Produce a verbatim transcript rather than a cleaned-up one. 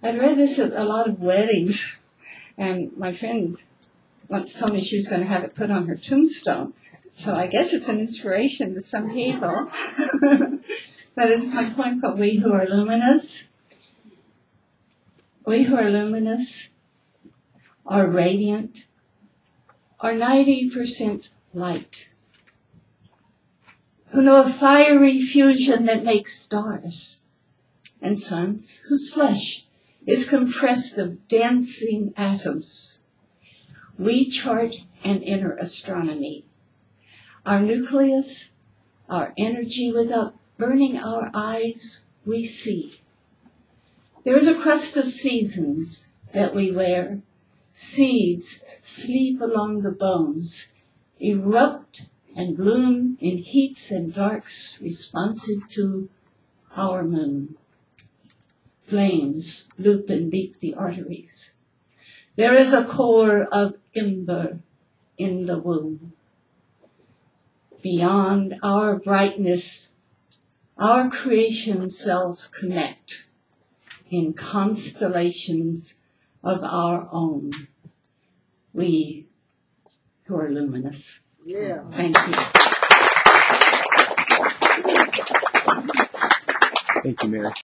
I'd read this at a lot of weddings, and my friend once told me she was going to have it put on her tombstone. So I guess it's an inspiration to some people. But it's my poem called We Who Are Luminous. We who are luminous, are radiant, are ninety percent light, who know a fiery fusion that makes stars and suns, whose flesh is compressed of dancing atoms. We chart an inner astronomy. Our nucleus, our energy, without burning our eyes, we see. There is a crust of seasons that we wear. Seeds sleep along the bones, erupt and bloom in heats and darks responsive to our moon. Flames loop and beat the arteries. There is a core of ember in the womb. Beyond our brightness, our creation cells connect in constellations of our own. We who are luminous. Yeah. Thank you. Thank you, Mary.